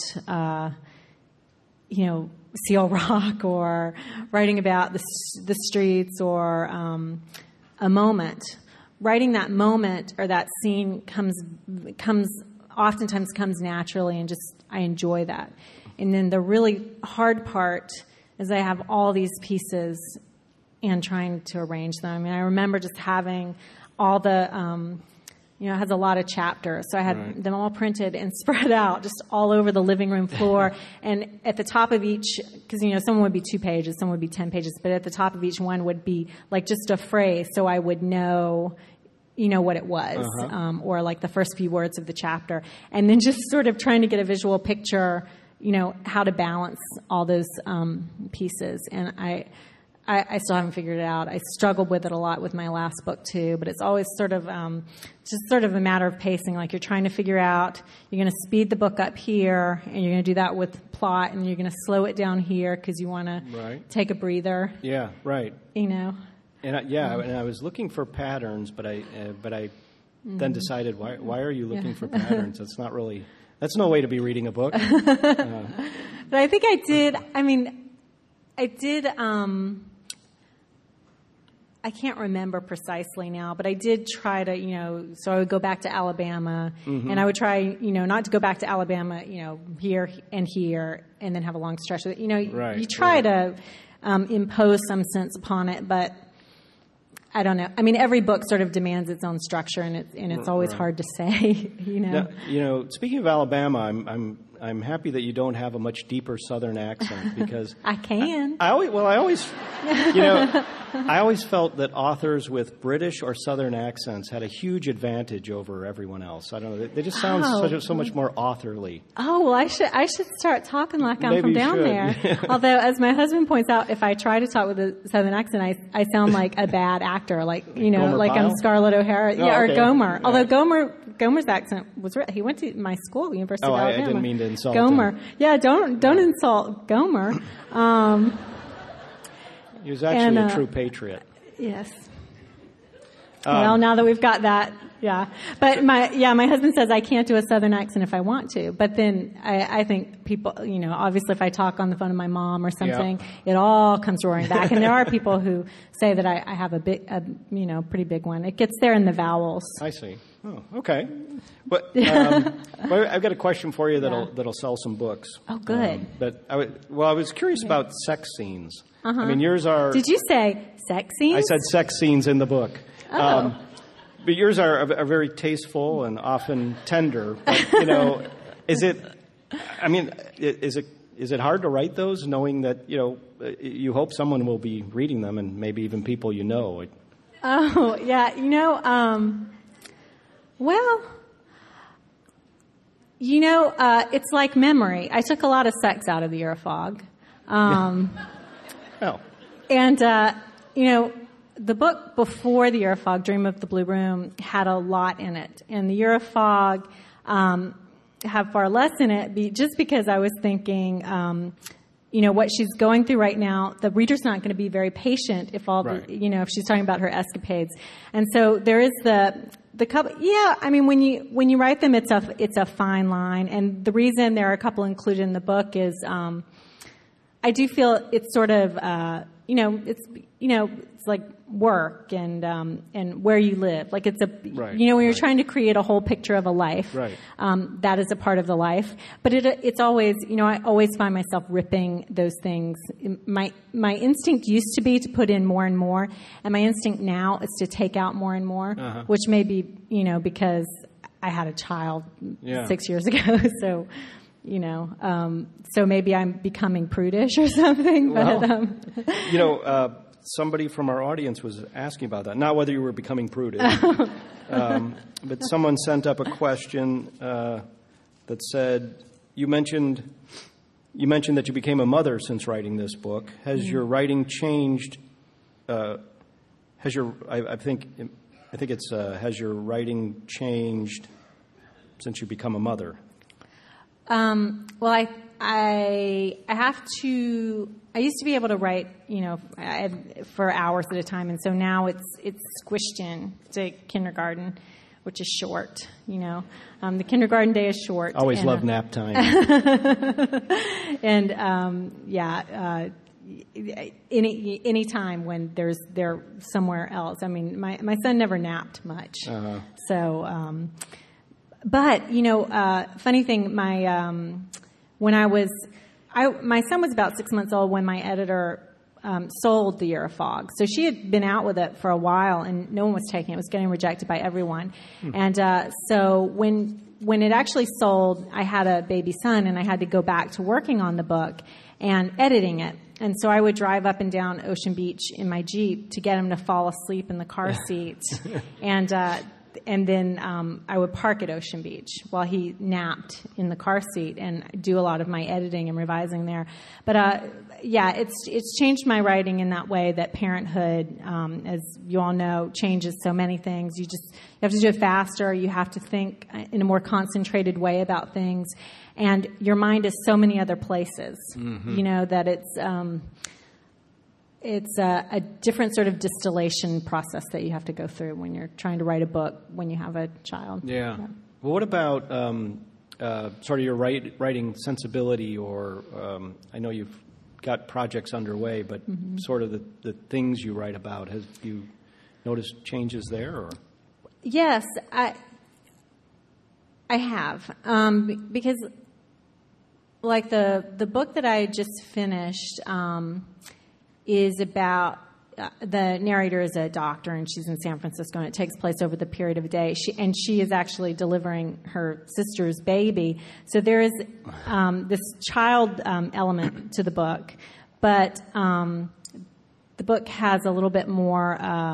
Seal Rock, or writing about the streets, or a moment. Writing that moment or that scene oftentimes comes naturally, and just I enjoy that. And then the really hard part is I have all these pieces and trying to arrange them. I mean, I remember just having all the, it has a lot of chapters. So I had them all printed and spread out just all over the living room floor. And at the top of each, because, some would be 2 pages, some would be 10 pages, but at the top of each one would be like just a phrase, so I would know, what it was, or like the first few words of the chapter. And then just sort of trying to get a visual picture, how to balance all those pieces. And I still haven't figured it out. I struggled with it a lot with my last book too, but it's always sort of just sort of a matter of pacing. Like you're trying to figure out, you're going to speed the book up here, and you're going to do that with plot, and you're going to slow it down here because you want to take a breather. Yeah, right. And and I was looking for patterns, but I then decided, why are you looking for patterns? That's no way to be reading a book. But I think I did. I can't remember precisely now, but I did try to, so I would go back to Alabama, and I would try, not to go back to Alabama, here and here, and then have a long stretch of it. You try to impose some sense upon it, but I don't know. I mean, every book sort of demands its own structure, and it's always hard to say, Now, speaking of Alabama, I'm happy that you don't have a much deeper Southern accent, because I can. I always felt that authors with British or Southern accents had a huge advantage over everyone else. I don't know. They just sound so much more authorly. Oh, well, I should start talking like I'm Maybe from you down should. there. Although, as my husband points out, if I try to talk with a Southern accent, I sound like a bad actor, like like Pyle? I'm Scarlett O'Hara, Oh, or okay. Gomer. Yeah. Although Gomer's accent was he went to my school, University of I Alabama. didn't mean to insult Gomer. him. Yeah, don't insult Gomer. He was actually a true patriot. Yes. Well, now that we've got that, yeah. But my husband says I can't do a Southern accent if I want to. But then I think people, obviously if I talk on the phone to my mom or something, it all comes roaring back. And there are people who say that I have a pretty big one. It gets there in the vowels. I see. Oh, okay. But well, I've got a question for you that'll sell some books. Oh, good. But I was curious about sex scenes. I mean, yours are. Did you say sex scenes? I said sex scenes in the book. Oh. But yours are very tasteful and often tender. But, is it? I mean, is it hard to write those, knowing that you hope someone will be reading them, and maybe even people you know? Oh, yeah. Well, it's like memory. I took a lot of sex out of the Year of Fog. Oh. And, the book before the Year of Fog, Dream of the Blue Room, had a lot in it. And the Year of Fog have far less in it, just because I was thinking, what she's going through right now, the reader's not going to be very patient if if she's talking about her escapades. And so there is the couple. Yeah, I mean, when you write them, it's a fine line. And the reason there are a couple included in the book is, I do feel it's sort of it's like work and where you live. Like it's right, when you're right. trying to create a whole picture of a life, right. That is a part of the life. But it's always, I always find myself ripping those things. My instinct used to be to put in more and more, and my instinct now is to take out more and more, which may be, because I had a child 6 years ago, so. So maybe I'm becoming prudish or something. But, somebody from our audience was asking about that. Not whether you were becoming prudish, but someone sent up a question that said, you mentioned that you became a mother since writing this book. Has your writing changed? Has your writing changed since you become a mother? Well, I have to. I used to be able to write, for hours at a time, and so now it's squished in to kindergarten, which is short. The kindergarten day is short. Always love nap time. And any time when they're somewhere else. I mean, my son never napped much, so. But funny thing, my son was about 6 months old when my editor sold The Year of Fog. So she had been out with it for a while, and no one was taking it. It was getting rejected by everyone. And so when it actually sold, I had a baby son, and I had to go back to working on the book and editing it. And so I would drive up and down Ocean Beach in my Jeep to get him to fall asleep in the car seat, and then I would park at Ocean Beach while he napped in the car seat and do a lot of my editing and revising there. But it's changed my writing in that way that parenthood, as you all know, changes so many things. You have to do it faster. You have to think in a more concentrated way about things, and your mind is so many other places. That it's a different sort of distillation process that you have to go through when you're trying to write a book when you have a child. Yeah. Well, what about sort of your writing sensibility, or I know you've got projects underway, but sort of the things you write about, have you noticed changes there? Or? Yes, I have. Because like the book that I just finished is about the narrator is a doctor, and she's in San Francisco, and it takes place over the period of a day. She is actually delivering her sister's baby. So there is this child element to the book, but the book has a little bit more,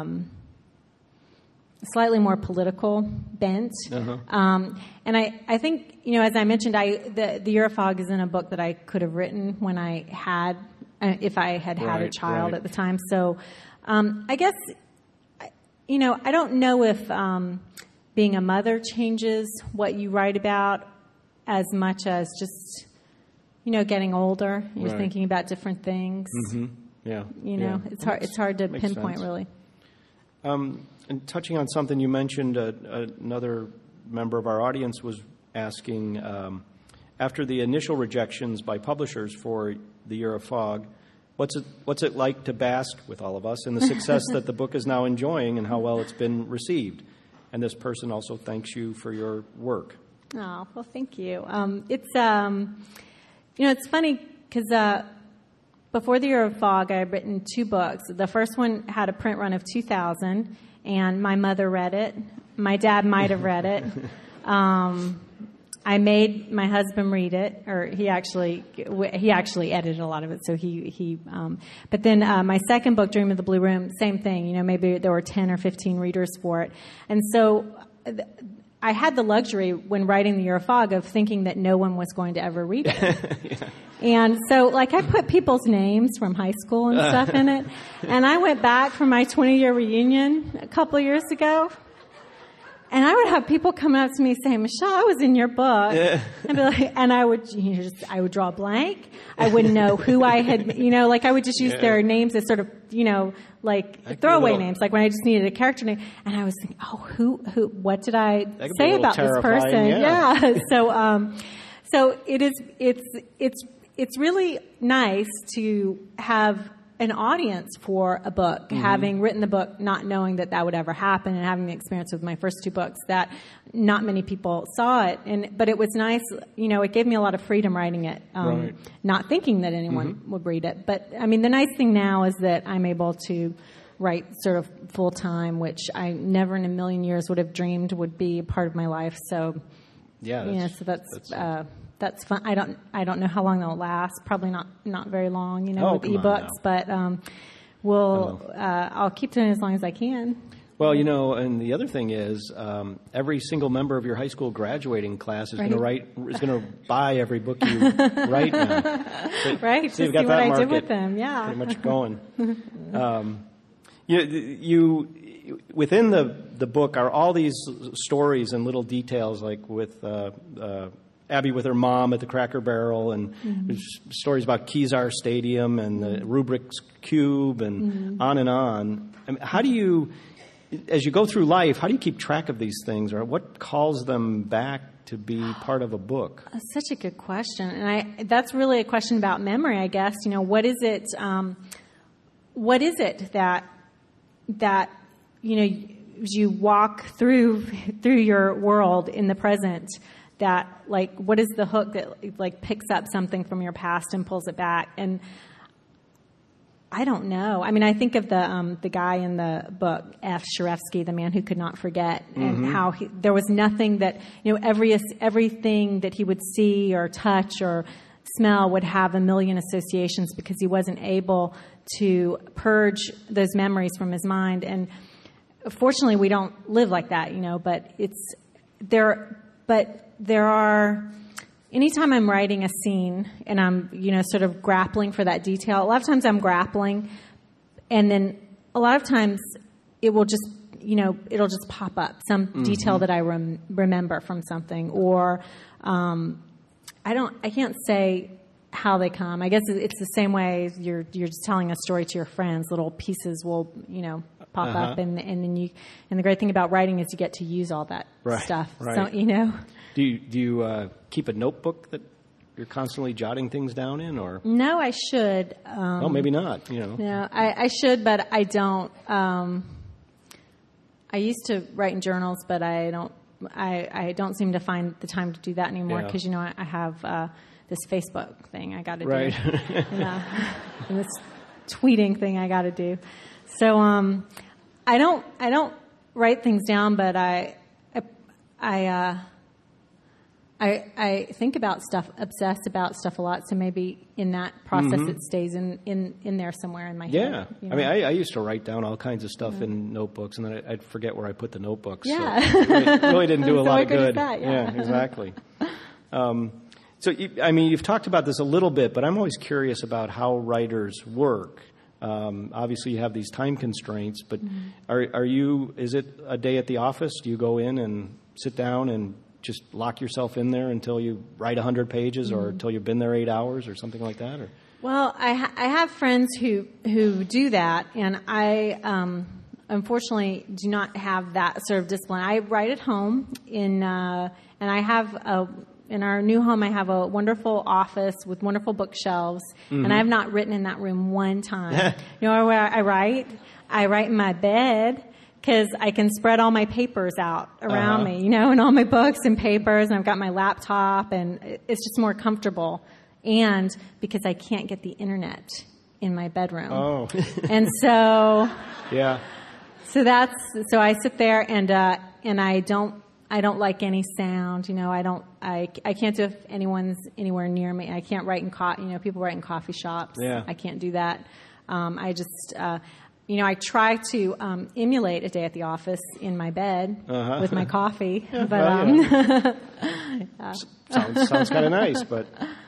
slightly more political bent. And I think, as I mentioned, the Year of Fog isn't a book that I could have written when I had. If I had a child at the time. So I guess, I don't know if being a mother changes what you write about as much as just, getting older. You're thinking about different things. Yeah. It's hard to pinpoint, really. And touching on something you mentioned, another member of our audience was asking, after the initial rejections by publishers for The Year of Fog, what's it like to bask with all of us in the success that the book is now enjoying and how well it's been received? And this person also thanks you for your work. Oh, well, thank you. It's funny because before The Year of Fog, I had written 2 books. The first one had a print run of 2,000, and my mother read it. My dad might have read it. I made my husband read it, or he actually edited a lot of it. So but then my second book, Dream of the Blue Room, same thing. Maybe there were 10 or 15 readers for it, and so I had the luxury when writing The Year of Fog of thinking that no one was going to ever read it. And so, I put people's names from high school and stuff in it, and I went back for my 20-year reunion a couple of years ago. And I would have people come up to me saying, "Michelle, I was in your book," and be like, and I would draw a blank. I wouldn't know who I had, I would just use their names as sort of, throwaway names, like when I just needed a character name. And I was thinking, who, what did I say about this person? Yeah. So it is. It's really nice to have an audience for a book, having written the book, not knowing that would ever happen, and having the experience with my first 2 books that not many people saw it. But it was nice, it gave me a lot of freedom writing it, not thinking that anyone would read it. But I mean, the nice thing now is that I'm able to write sort of full time, which I never in a million years would have dreamed would be a part of my life. So that's fun. I don't know how long that'll last. Probably not very long, with ebooks. But I'll keep doing it as long as I can. Well, and the other thing is, every single member of your high school graduating class is going to buy every book you write now. So, right. So you've got that what market I did with them. Yeah. pretty much going. You within the book are all these stories and little details, like with Abby with her mom at the Cracker Barrel, and there's stories about Kezar Stadium and the Rubik's Cube, and on and on. I mean, how do you, as you go through life, how do you keep track of these things, or what calls them back to be part of a book? That's such a good question, and that's really a question about memory, I guess. What is it? What is it that you walk through your world in the present? That, like, what is the hook that, like, picks up something from your past and pulls it back? And I don't know. I mean, I think of the guy in the book, F. Sharevsky, the man who could not forget, and how there was nothing that, everything that he would see or touch or smell would have a million associations, because he wasn't able to purge those memories from his mind. And fortunately, we don't live like that, but it's there. But there are, anytime I'm writing a scene and I'm, sort of grappling for that detail, a lot of times I'm grappling, and then a lot of times it will just, it'll just pop up, some detail that I remember from something, or I can't say how they come. I guess it's the same way you're just telling a story to your friends. Little pieces will, pop up, and then and the great thing about writing is you get to use all that stuff. Right. So, Do you keep a notebook that you're constantly jotting things down in, or? No, I should. Well, maybe not. No, I should, but I don't. I used to write in journals, but I don't. I don't seem to find the time to do that anymore, because I have this Facebook thing I got to do, and this tweeting thing I got to do. So I don't write things down, but I think about stuff, obsess about stuff a lot. So maybe in that process, it stays in there somewhere in my head. Yeah, I mean, I used to write down all kinds of stuff in notebooks, and then I'd forget where I put the notebooks. Yeah, so it really didn't do a lot of good. That, yeah, exactly. So you've talked about this a little bit, but I'm always curious about how writers work. Obviously, you have these time constraints, but are you? Is it a day at the office? Do you go in and sit down and just lock yourself in there until you write 100 pages, or until you've been there 8 hours, or something like that? Or? Well, I have friends who do that, and I unfortunately do not have that sort of discipline. I write at home and I have in our new home, I have a wonderful office with wonderful bookshelves, and I have not written in that room one time. You know where I write? I write in my bed, because I can spread all my papers out around me, and all my books and papers, and I've got my laptop, and it's just more comfortable. And because I can't get the internet in my bedroom. Oh. And so... Yeah. So I sit there, and I don't like any sound. I can't do if anyone's anywhere near me. I can't write in people write in coffee shops. Yeah. I can't do that. I just... I try to emulate a day at the office in my bed with my coffee. Yeah, but sounds kind of nice. But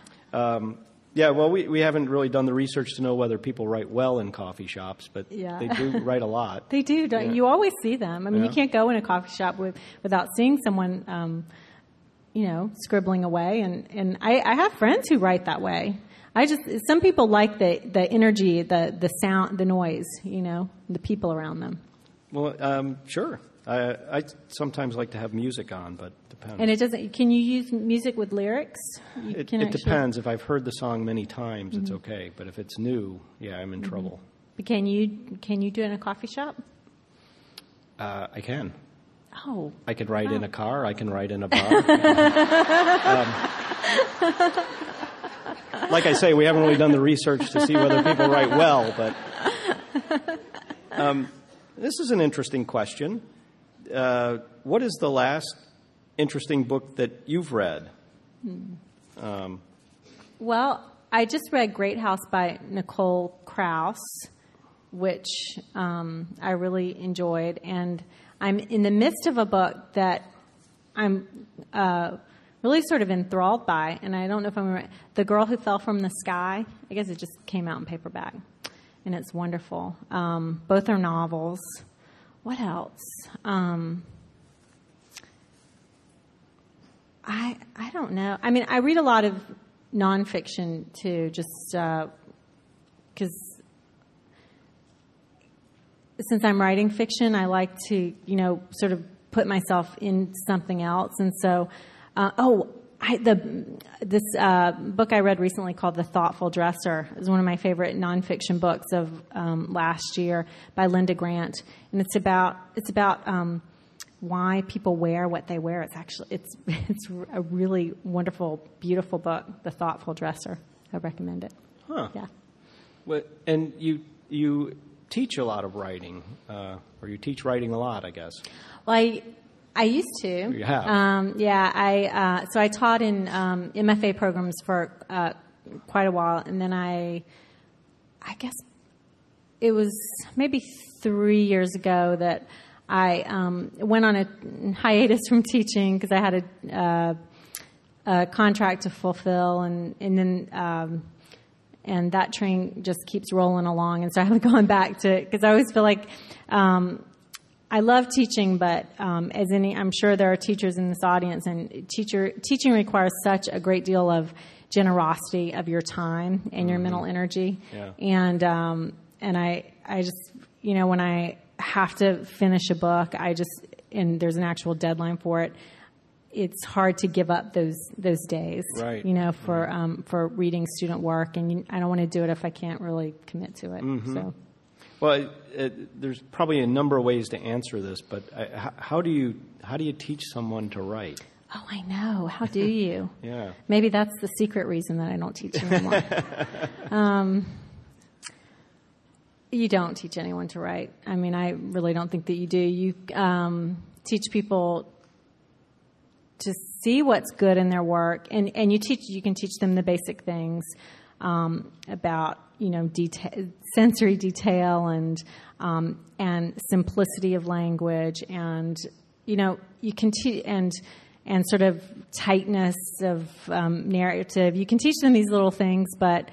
we haven't really done the research to know whether people write well in coffee shops, but they do write a lot. They do. Don't you always see them? I mean, you can't go in a coffee shop without seeing someone, scribbling away. And I have friends who write that way. Some people like the energy, the sound, the noise, the people around them. Well, sure. I sometimes like to have music on, but depends. And it doesn't. Can you use music with lyrics? It depends. If I've heard the song many times, it's okay. But if it's new, yeah, I'm in trouble. But can you do it in a coffee shop? I can. Oh. I could write in a car. I can write in a bar. Like I say, we haven't really done the research to see whether people write well, but this is an interesting question. What is the last interesting book that you've read? Well, I just read Great House by Nicole Krauss, which I really enjoyed. And I'm in the midst of a book that I'm really sort of enthralled by, and I don't know if I'm right. The Girl Who Fell from the Sky. I guess it just came out in paperback, and it's wonderful. Both are novels. What else? I don't know. I mean, I read a lot of nonfiction too, just because since I'm writing fiction, I like to, sort of put myself in something else. And so, this book I read recently called The Thoughtful Dresser is one of my favorite nonfiction books of last year by Linda Grant, and it's about why people wear what they wear. It's a really wonderful, beautiful book, The Thoughtful Dresser. I recommend it. Huh. Yeah. Well, and you teach a lot of writing, or you teach writing a lot, I guess. Well, I used to. You have? So I taught in MFA programs for quite a while, and then I guess it was maybe 3 years ago that I went on a hiatus from teaching because I had a contract to fulfill, and then and that train just keeps rolling along, and so I haven't gone back to it because I always feel like I love teaching, but I'm sure there are teachers in this audience, and teaching requires such a great deal of generosity of your time and your mental energy, and I just when I have to finish a book, and there's an actual deadline for it. It's hard to give up those days, right? For reading student work, and I don't want to do it if I can't really commit to it. Mm-hmm. So, well, there's probably a number of ways to answer this, but how do you teach someone to write? Oh, I know. How do you? Yeah. Maybe that's the secret reason that I don't teach anymore. You don't teach anyone to write. I mean, I really don't think that you do. You teach people to see what's good in their work, and you can teach them the basic things about sensory detail and simplicity of language, and you can teach and sort of tightness of narrative. You can teach them these little things, but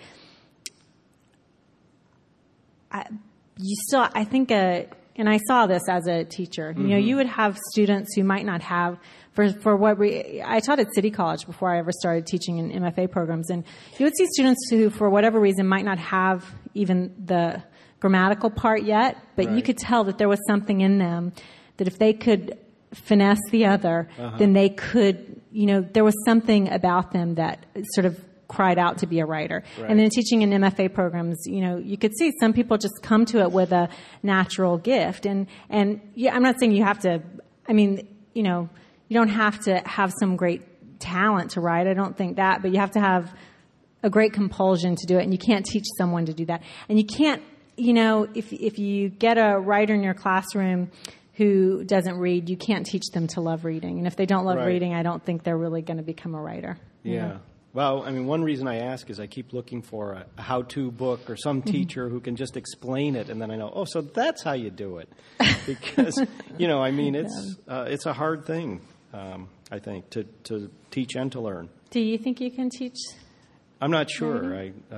I think, and I saw this as a teacher. Mm-hmm. You would have students who might not have, I taught at City College before I ever started teaching in MFA programs, and you would see students who, for whatever reason, might not have even the grammatical part yet, but right. You could tell that there was something in them that if they could finesse the other, then they could, there was something about them that sort of cried out to be a writer. Right. And then teaching in MFA programs, you could see some people just come to it with a natural gift. And yeah, I'm not saying you have to, you don't have to have some great talent to write. I don't think that, but you have to have a great compulsion to do it. And you can't teach someone to do that. And you can't, if you get a writer in your classroom who doesn't read, you can't teach them to love reading. And if they don't love right. reading, I don't think they're really going to become a writer. Yeah. Well, one reason I ask is I keep looking for a how-to book or some teacher who can just explain it, and then I know, so that's how you do it. Because, it's a hard thing, I think, to teach and to learn. Do you think you can teach? I'm not sure.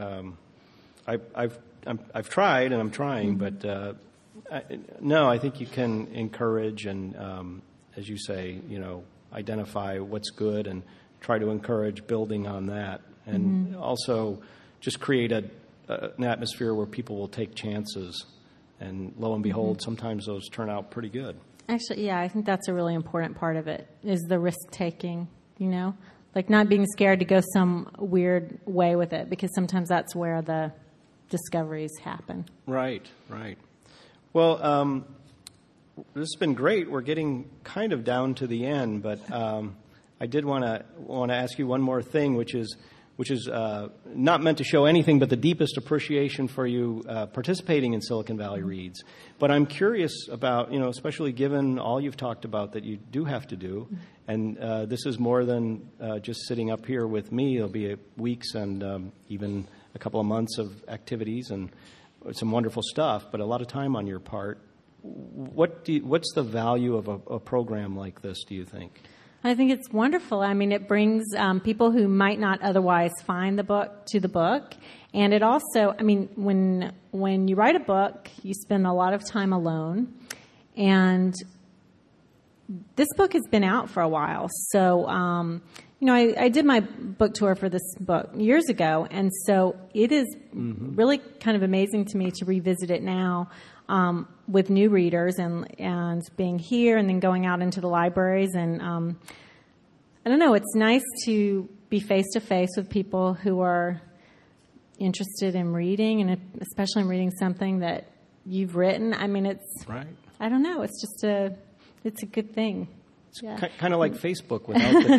I've tried and I'm trying, but I think you can encourage and, as you say, identify what's good and try to encourage building on that, and also just create an atmosphere where people will take chances, and lo and behold, sometimes those turn out pretty good. Actually, yeah, I think that's a really important part of it, is the risk-taking, like not being scared to go some weird way with it, because sometimes that's where the discoveries happen. Right. Well, this has been great. We're getting kind of down to the end, but I did want to ask you one more thing, which is not meant to show anything but the deepest appreciation for you participating in Silicon Valley Reads. But I'm curious about, especially given all you've talked about that you do have to do, and this is more than just sitting up here with me. It'll be weeks and even a couple of months of activities and some wonderful stuff, but a lot of time on your part. What's the value of a program like this, do you think? I think it's wonderful. I mean, it brings people who might not otherwise find the book to the book. And it also, I mean, when you write a book, you spend a lot of time alone. And this book has been out for a while. So, I did my book tour for this book years ago. And so it is really kind of amazing to me to revisit it now with new readers and being here and then going out into the libraries. And I don't know, it's nice to be face-to-face with people who are interested in reading, and especially in reading something that you've written. I mean, it's, right. I don't know, it's just it's a good thing. It's kind of like Facebook without the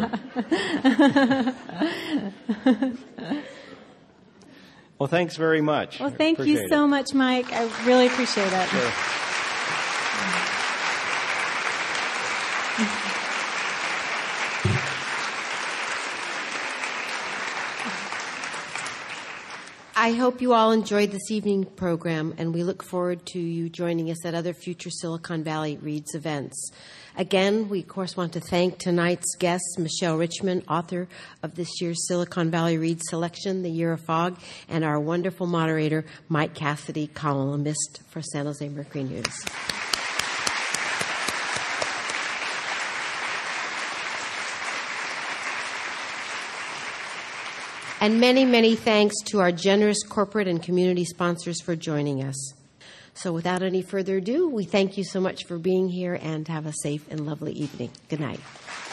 computer. Well, thanks very much. Well, thank you so much, Mike. I really appreciate it. Sure. I hope you all enjoyed this evening program, and we look forward to you joining us at other future Silicon Valley Reads events. Again, we, of course, want to thank tonight's guests, Michelle Richmond, author of this year's Silicon Valley Reads selection, The Year of Fog, and our wonderful moderator, Mike Cassidy, columnist for San Jose Mercury News. And many, many thanks to our generous corporate and community sponsors for joining us. So without any further ado, we thank you so much for being here, and have a safe and lovely evening. Good night.